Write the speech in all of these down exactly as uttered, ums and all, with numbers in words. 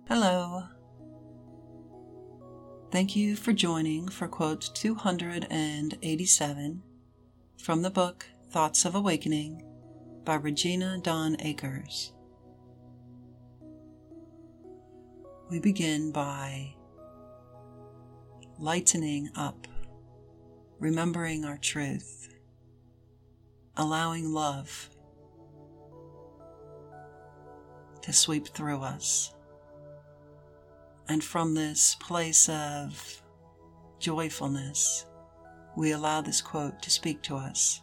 Hello. Thank you for joining for quote two hundred eighty-seven from the book Thoughts of Awakening by Regina Dawn Akers. We begin by lightening up, remembering our truth, allowing love to sweep through us. And from this place of joyfulness, we allow this quote to speak to us.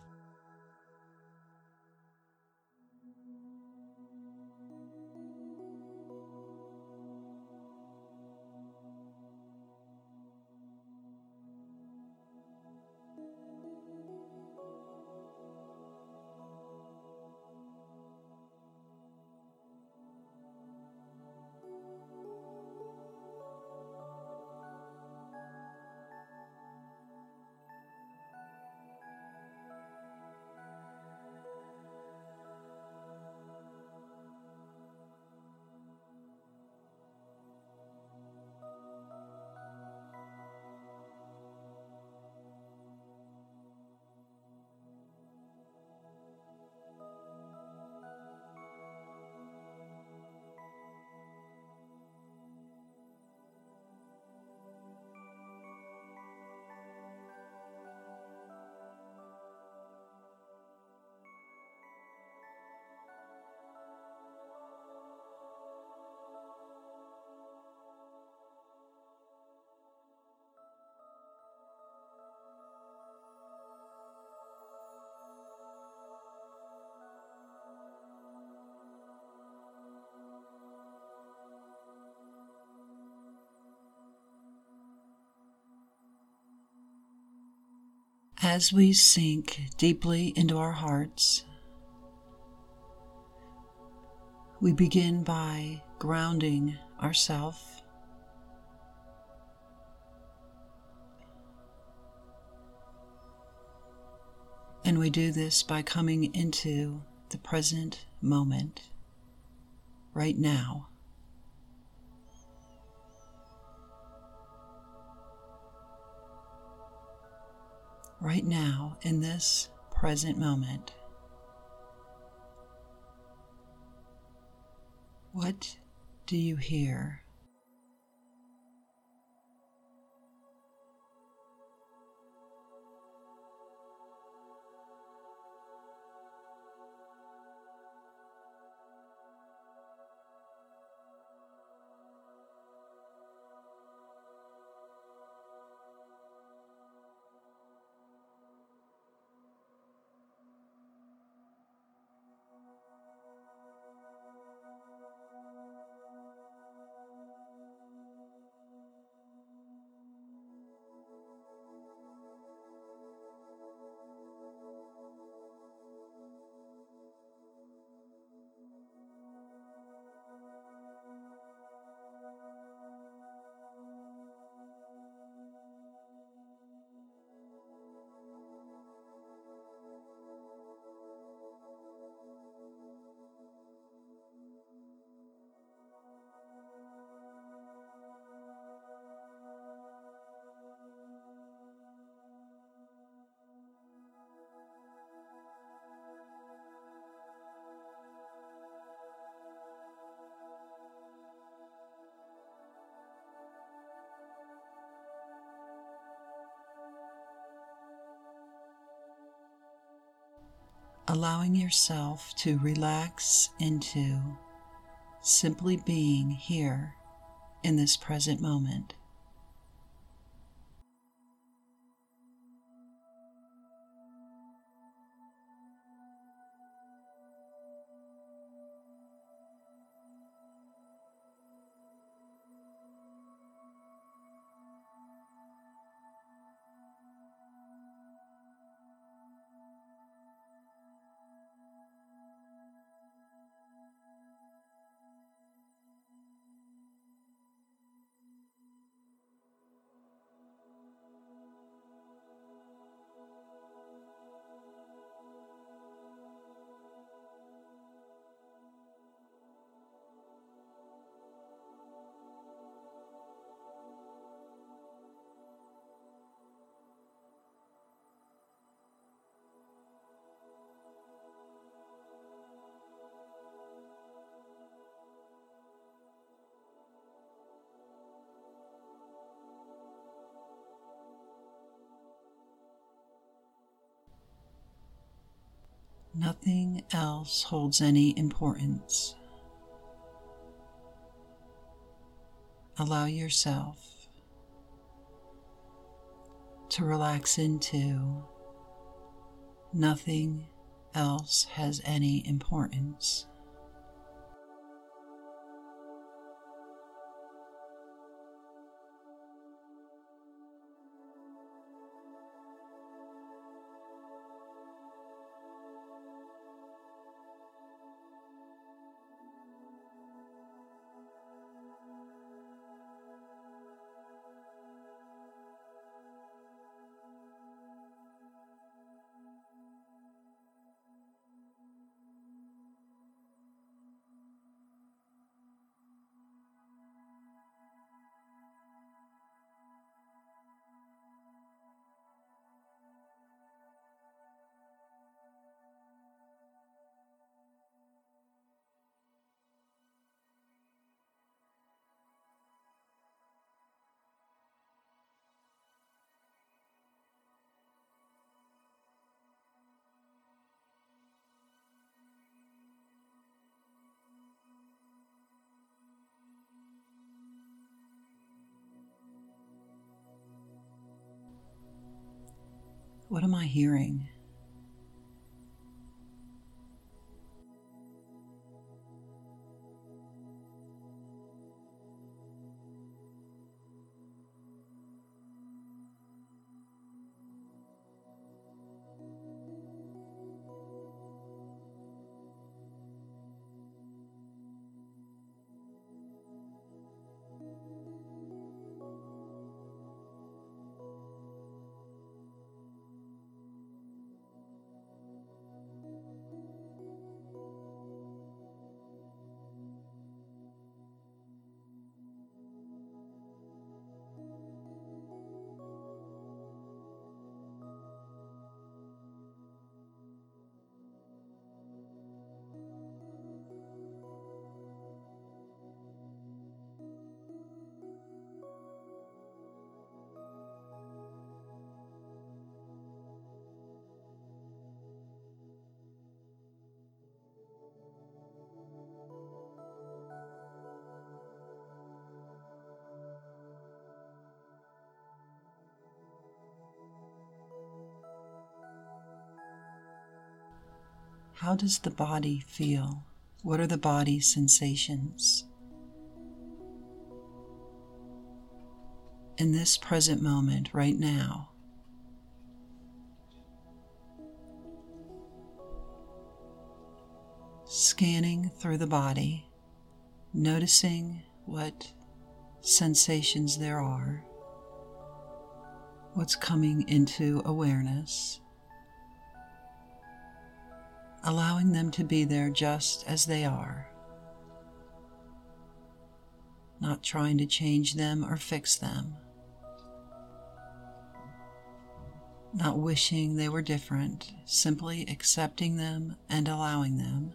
As we sink deeply into our hearts, we begin by grounding ourselves. And we do this by coming into the present moment, right now. Right now, in this present moment, what do you hear? Allowing yourself to relax into simply being here in this present moment. Nothing else holds any importance. Allow yourself to relax into nothing else has any importance. What am I hearing? How does the body feel? What are the body sensations? In this present moment, right now, scanning through the body, noticing what sensations there are, what's coming into awareness, allowing them to be there just as they are, not trying to change them or fix them, not wishing they were different, simply accepting them and allowing them.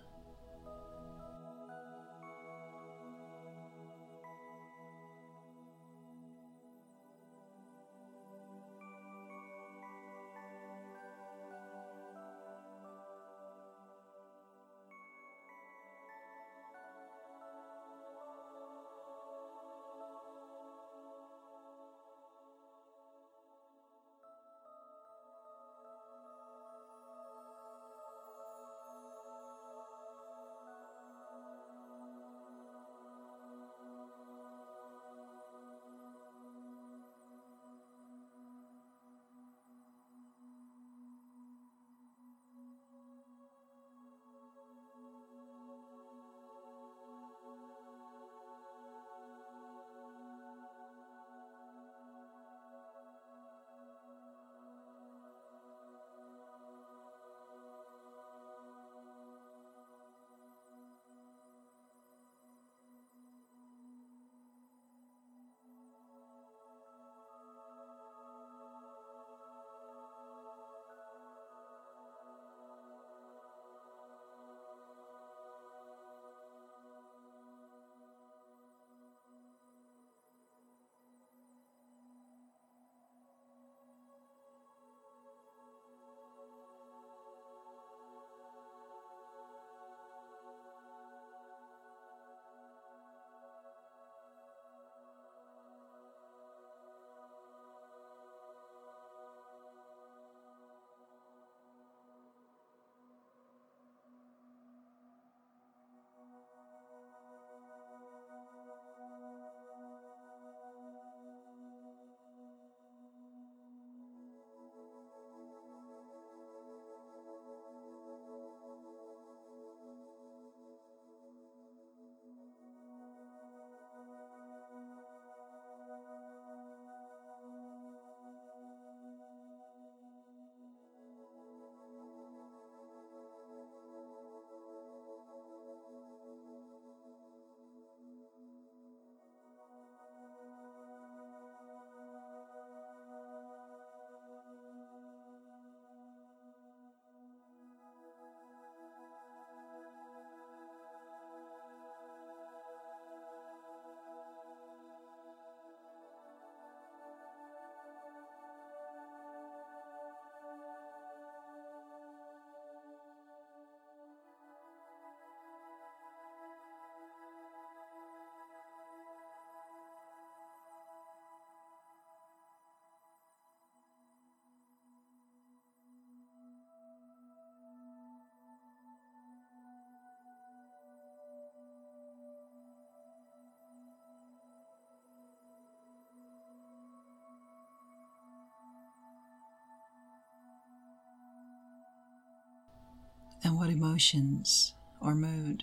what emotions or mood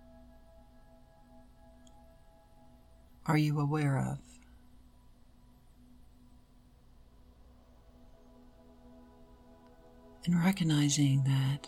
are you aware of? And recognizing that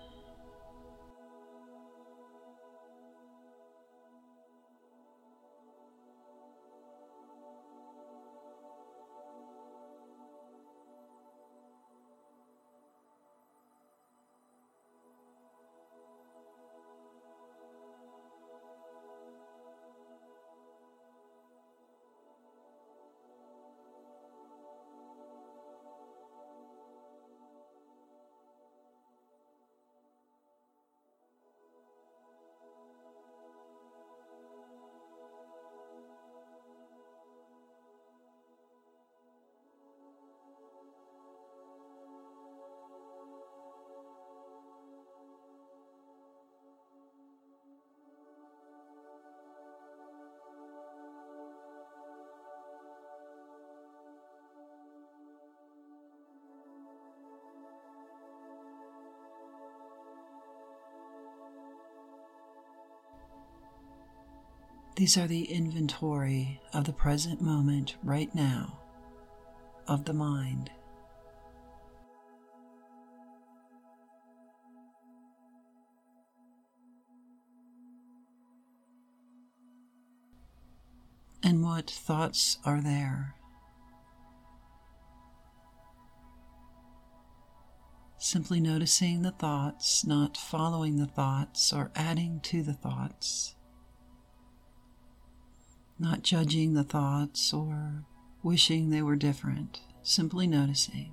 these are the inventory of the present moment right now of the mind. And what thoughts are there? Simply noticing the thoughts, not following the thoughts or adding to the thoughts. Not judging the thoughts or wishing they were different, simply noticing.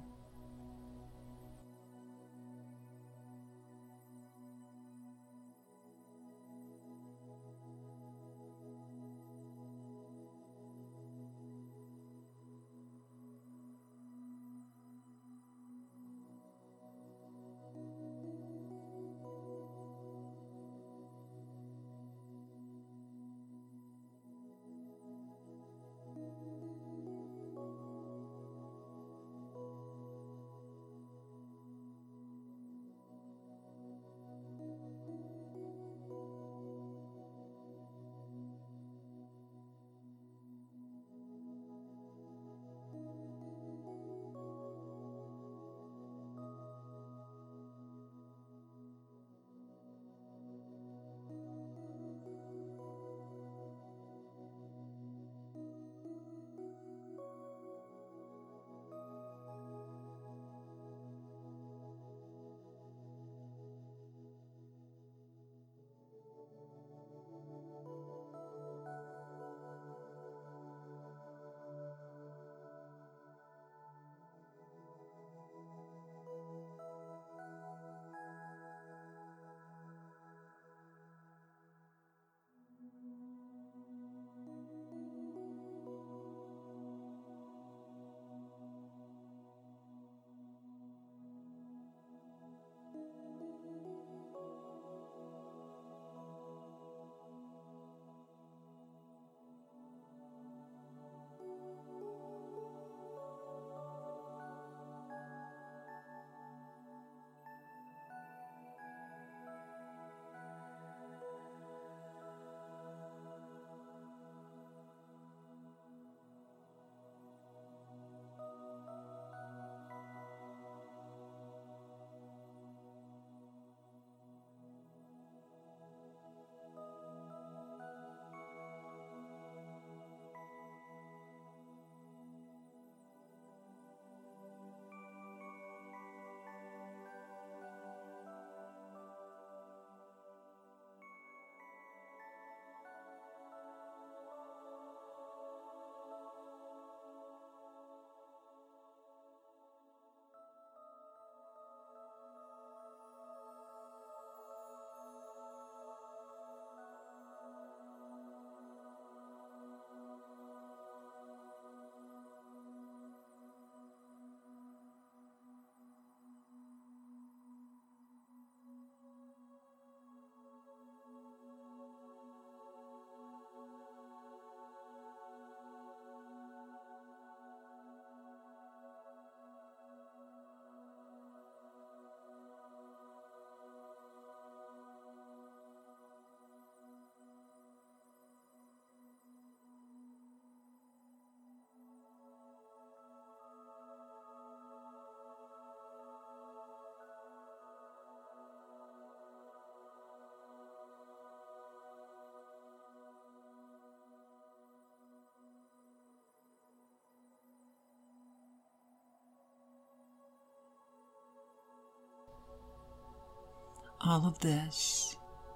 All of this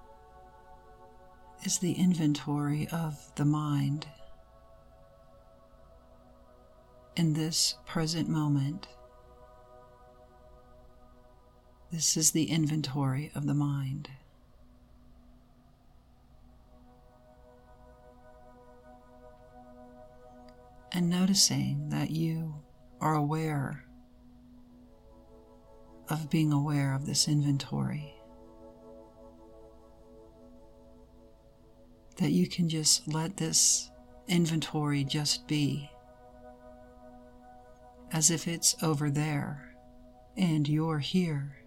is the inventory of the mind in this present moment. This is the inventory of the mind. And noticing that you are aware of being aware of this inventory. That you can just let this inventory just be, as if it's over there and you're here.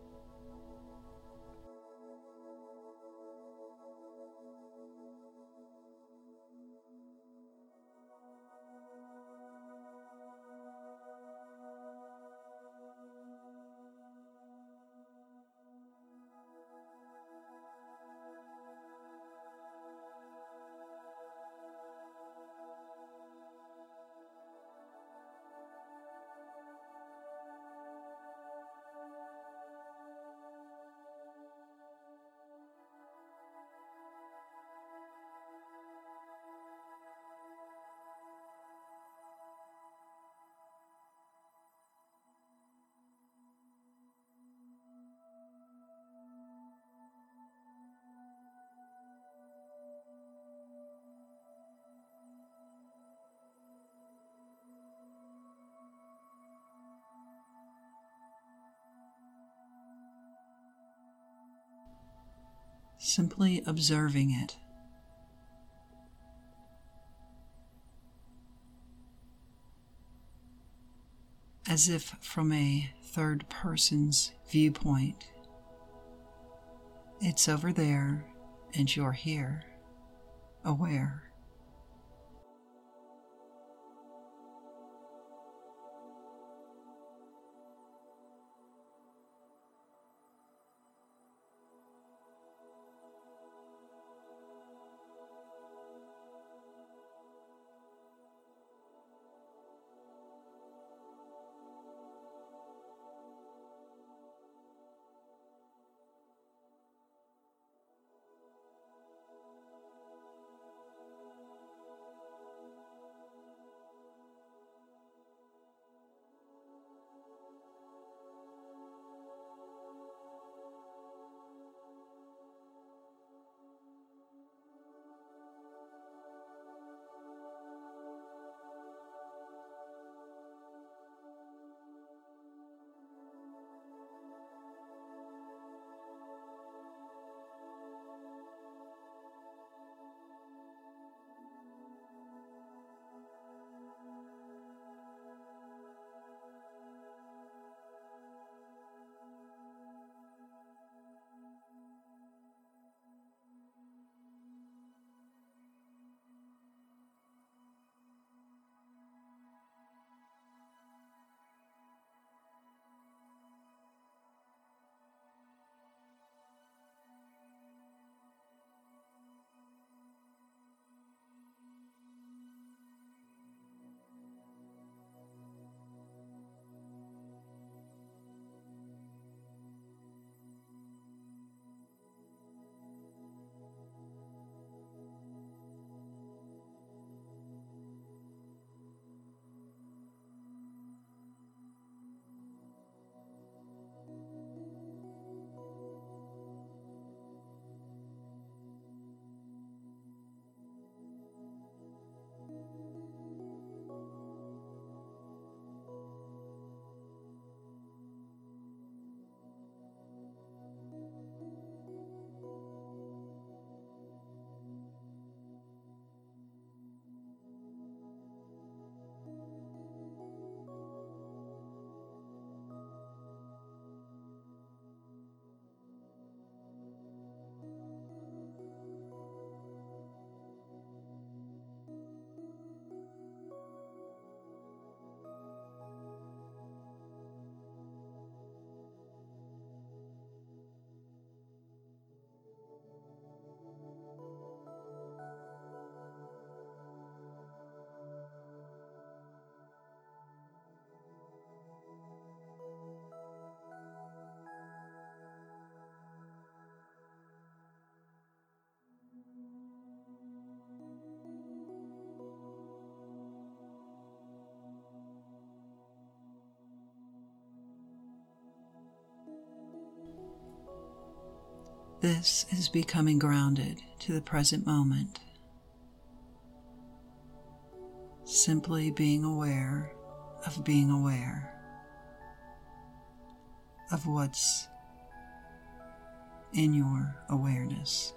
Simply observing it. As if from a third person's viewpoint. It's over there and you're here, aware. This is becoming grounded to the present moment. Simply being aware of being aware of what's in your awareness.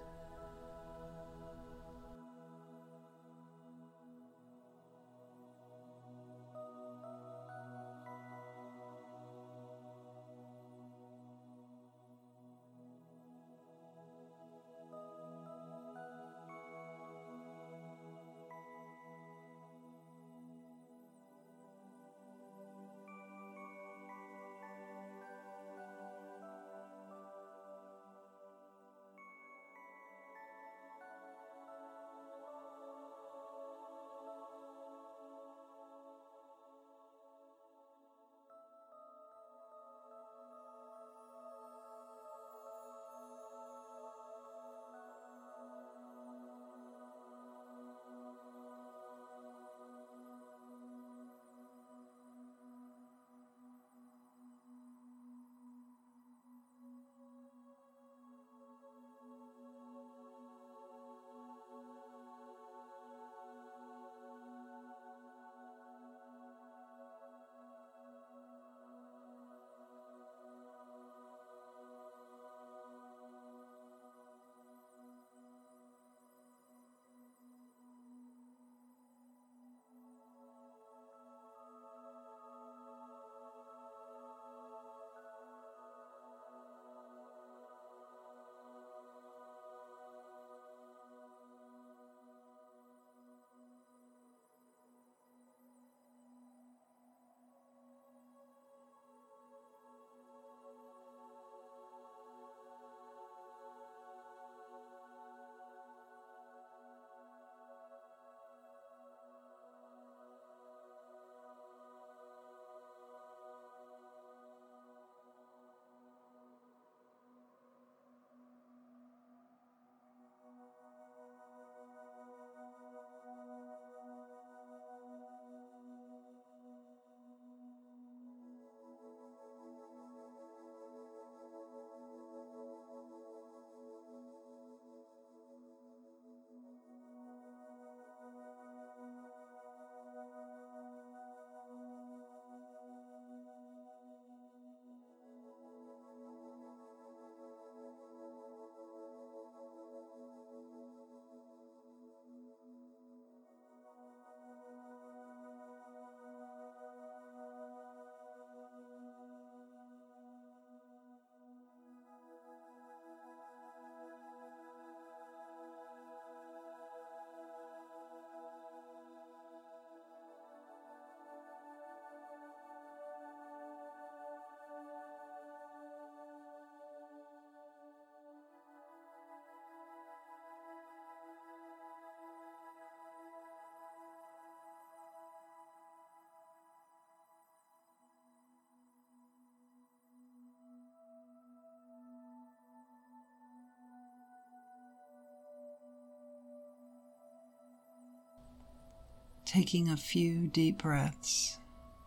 Taking a few deep breaths,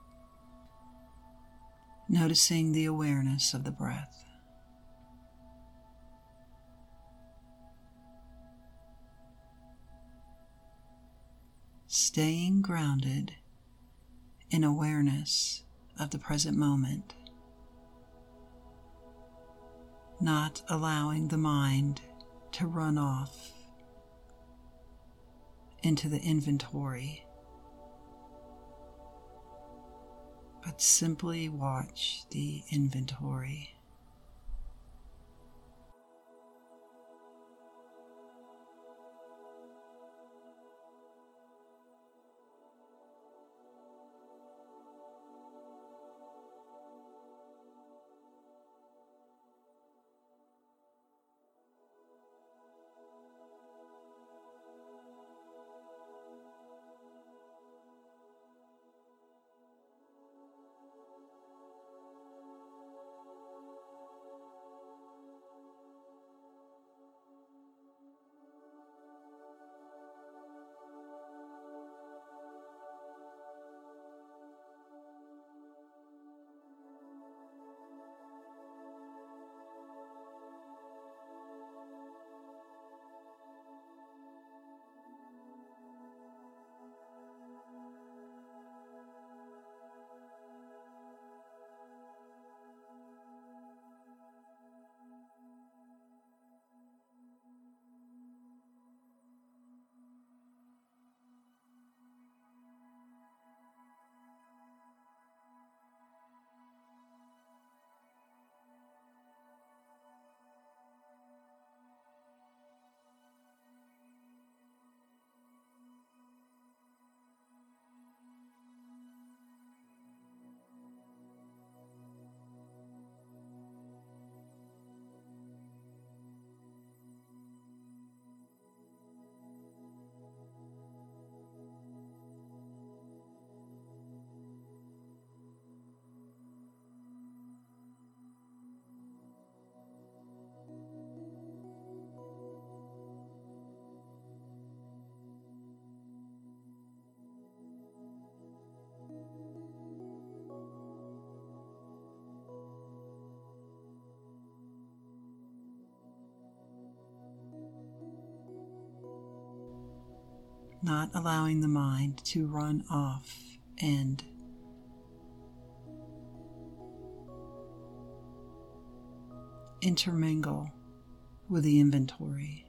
noticing the awareness of the breath. Staying grounded in awareness of the present moment, not allowing the mind to run off into the inventory, but simply watch the inventory. not allowing the mind to run off and intermingle with the inventory.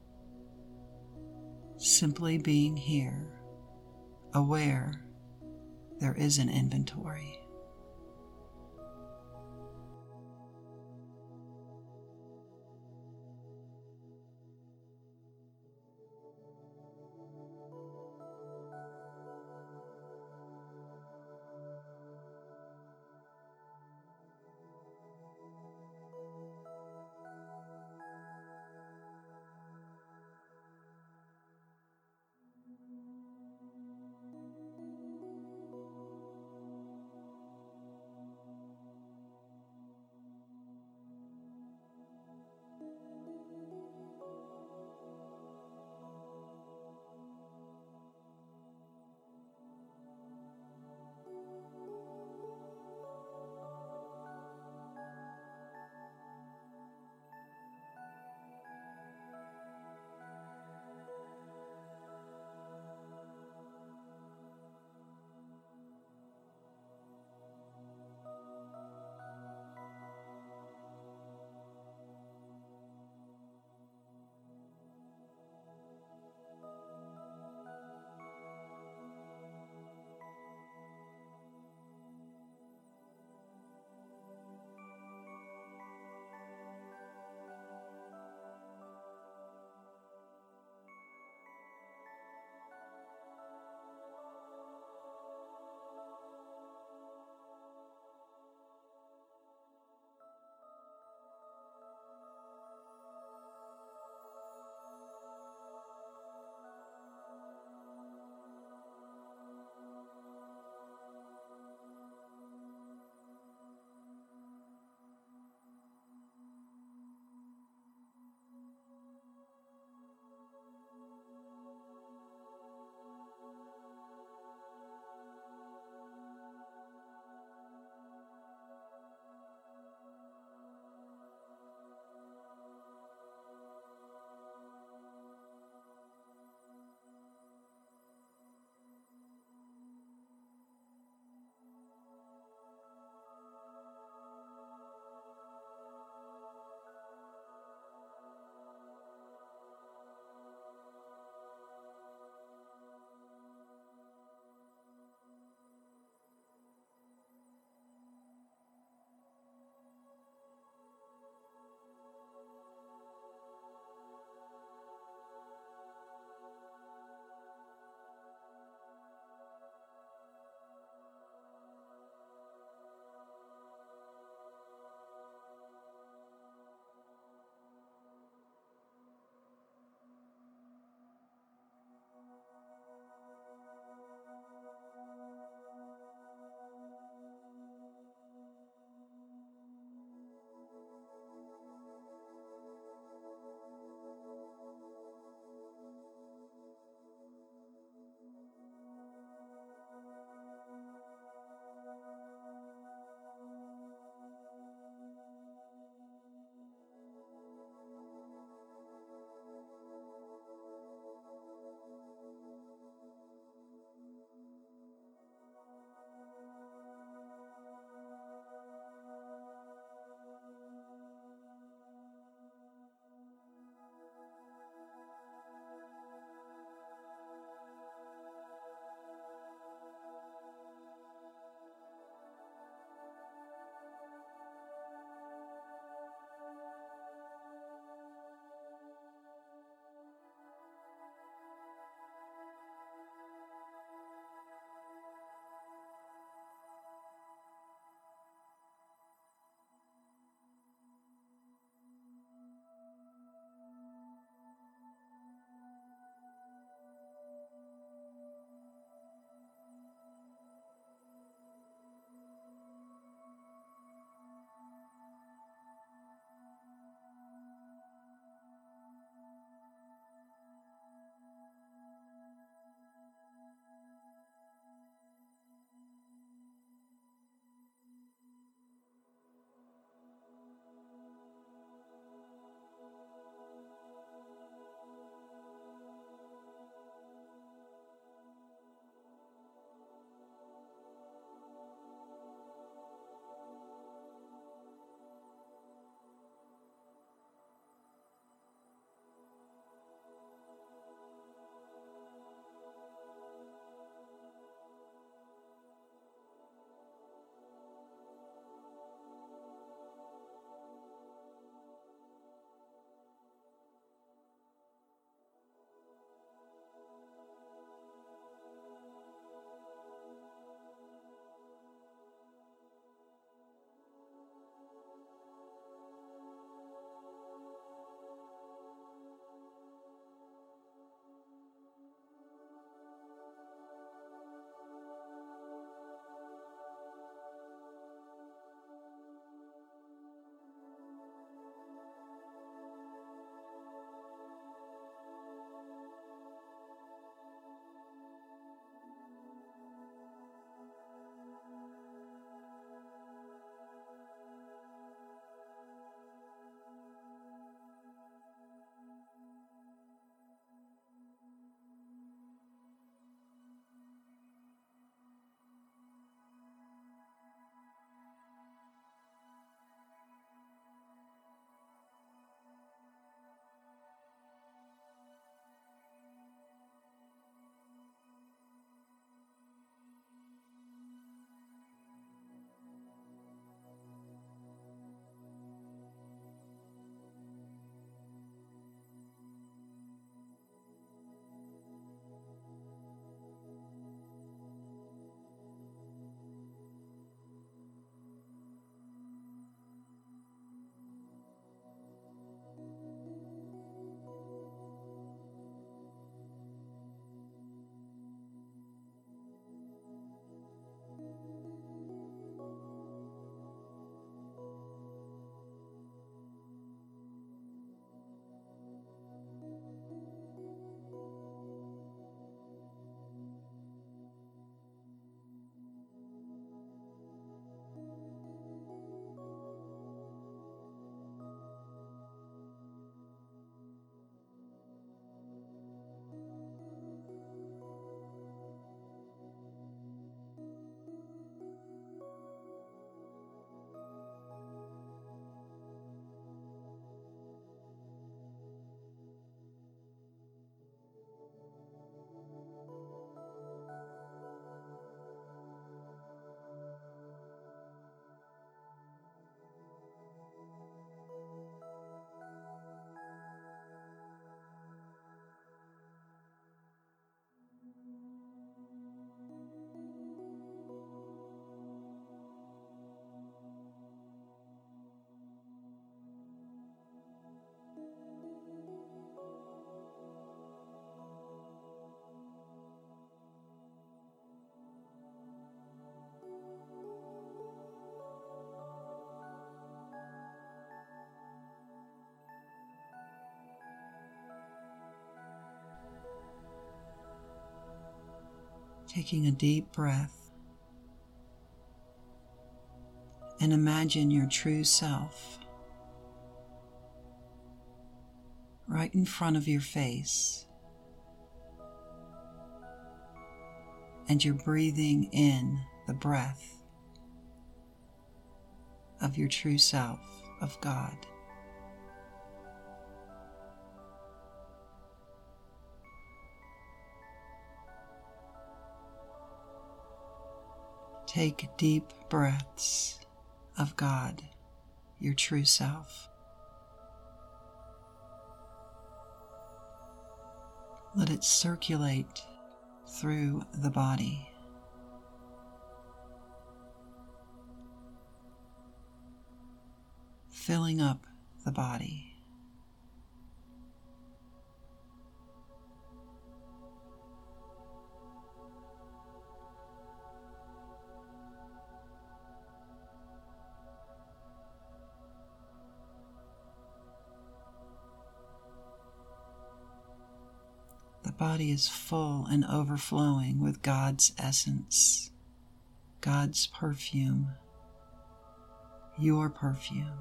Simply being here, aware there is an inventory. Taking a deep breath, and imagine your true self right in front of your face, and you're breathing in the breath of your true self, of God. Take deep breaths of God, your true self. Let it circulate through the body. Filling up the body. The body is full and overflowing with God's essence, God's perfume, your perfume.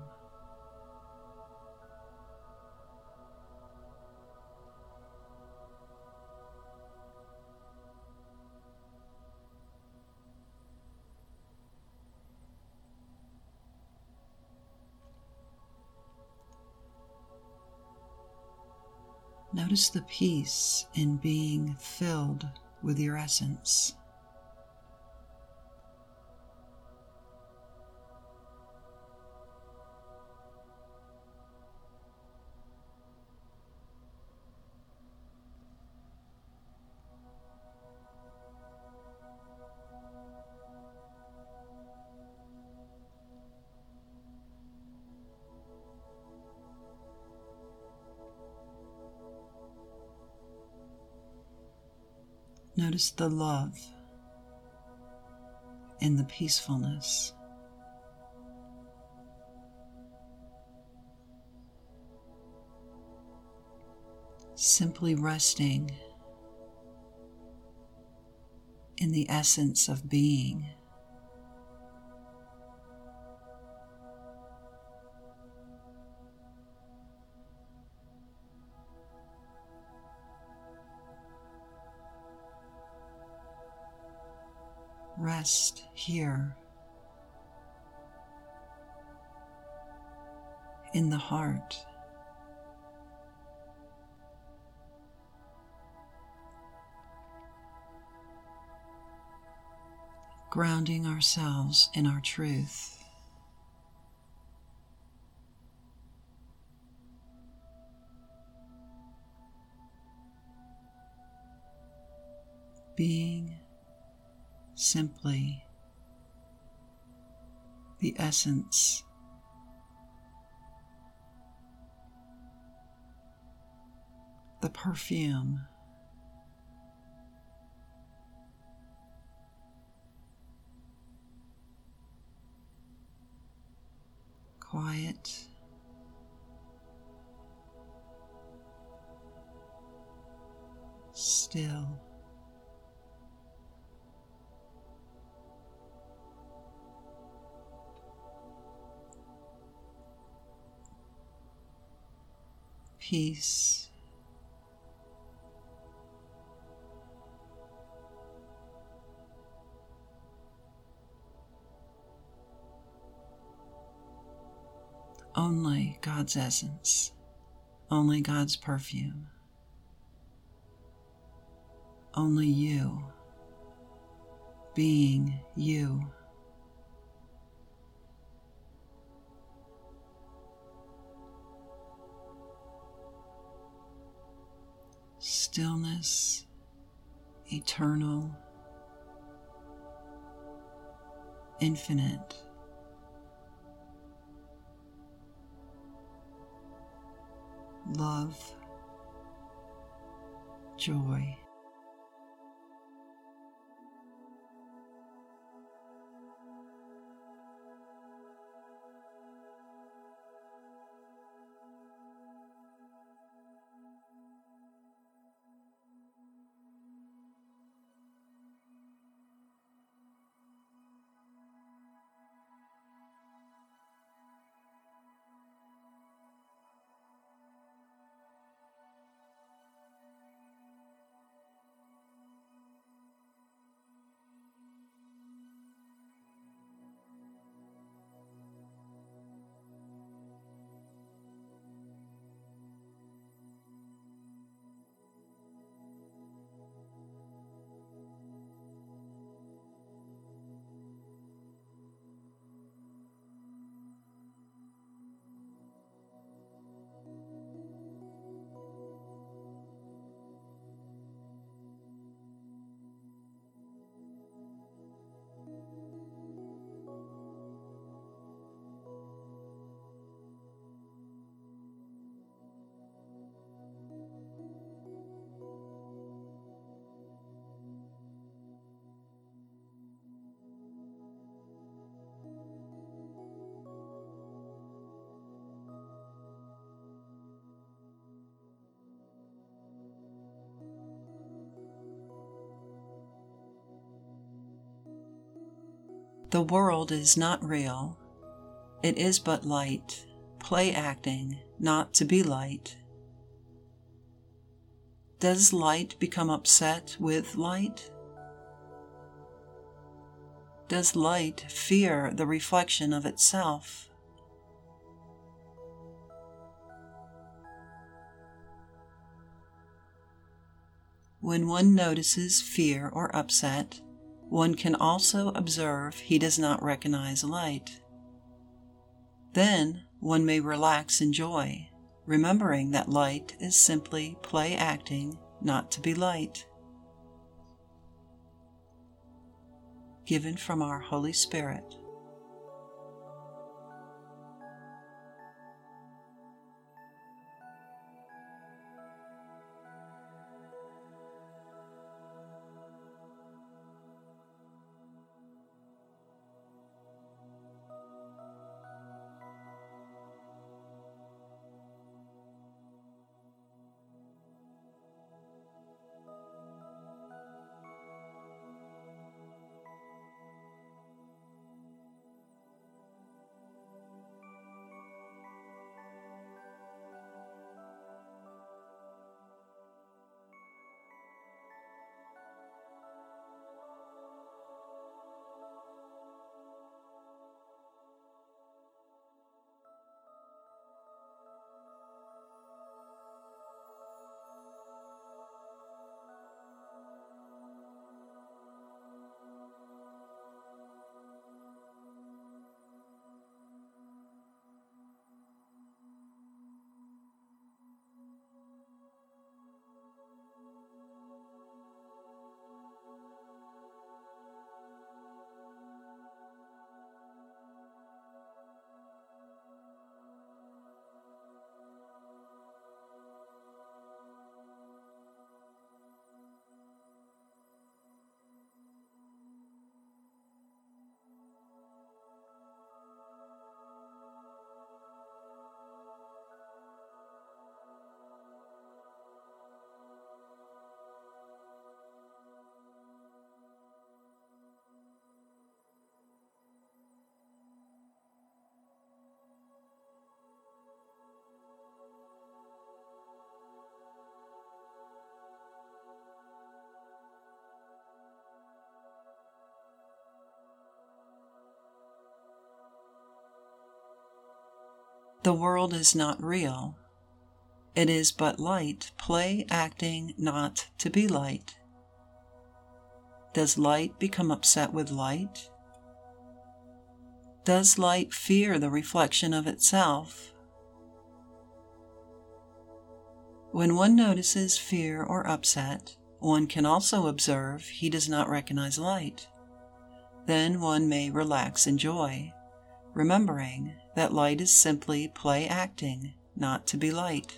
Notice the peace in being filled with your essence. Notice the love and the peacefulness. Simply resting in the essence of being. Rest here in the heart. Grounding ourselves in our truth. Being simply the essence the perfume quiet still peace, only God's essence, only God's perfume, only you, being you. Stillness, eternal, infinite, love, joy. The world is not real. It is but light, play acting, not to be light. Does light become upset with light? Does light fear the reflection of itself? When one notices fear or upset, one can also observe he does not recognize light. Then one may relax in joy, remembering that light is simply play acting, not to be light. Given from our Holy Spirit. The world is not real. It is but light, play acting, not to be light. Does light become upset with light? Does light fear the reflection of itself? When one notices fear or upset, one can also observe he does not recognize light. Then one may relax in joy, remembering that light is simply play acting, not to be light.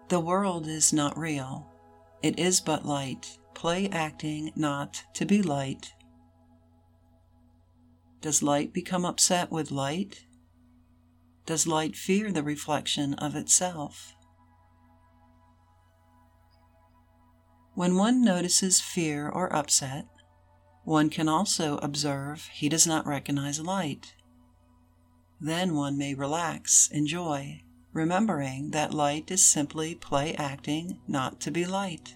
The world is not real. It is but light, play acting not to be light. Does light become upset with light? Does light fear the reflection of itself? When one notices fear or upset, one can also observe he does not recognize light. Then one may relax, enjoy, remembering that light is simply play acting not to be light.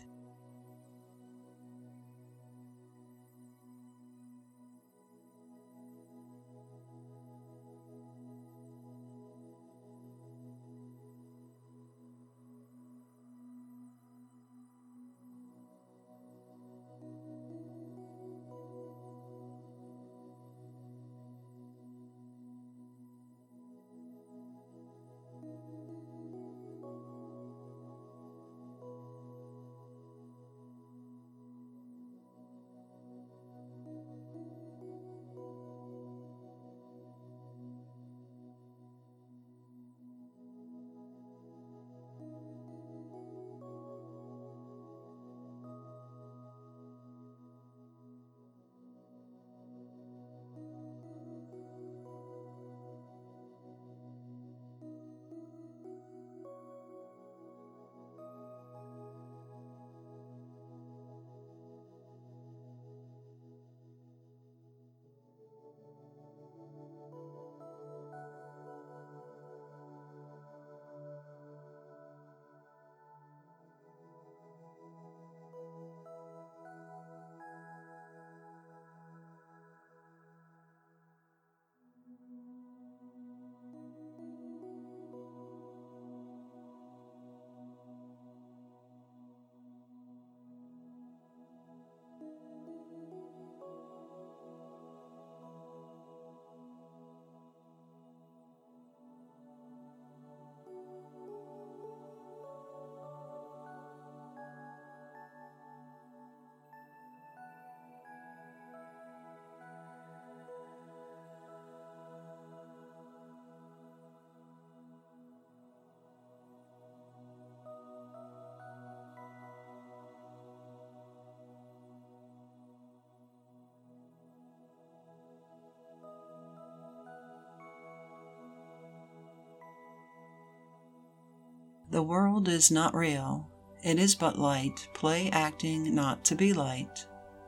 The world is not real. It is but light, play acting not to be light.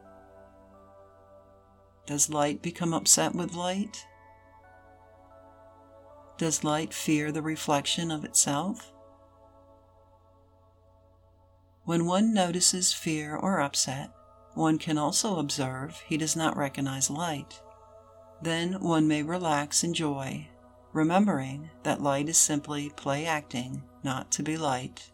Does light become upset with light? Does light fear the reflection of itself? When one notices fear or upset, one can also observe he does not recognize light. Then one may relax in joy, remembering that light is simply play acting not to be light.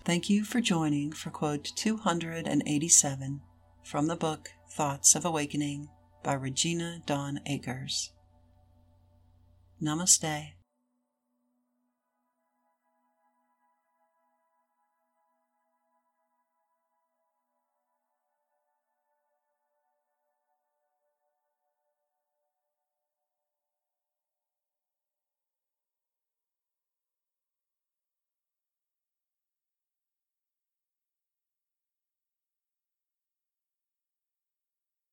Thank you for joining for quote two hundred eighty-seven from the book Thoughts of Awakening by Regina Dawn Akers. Namaste.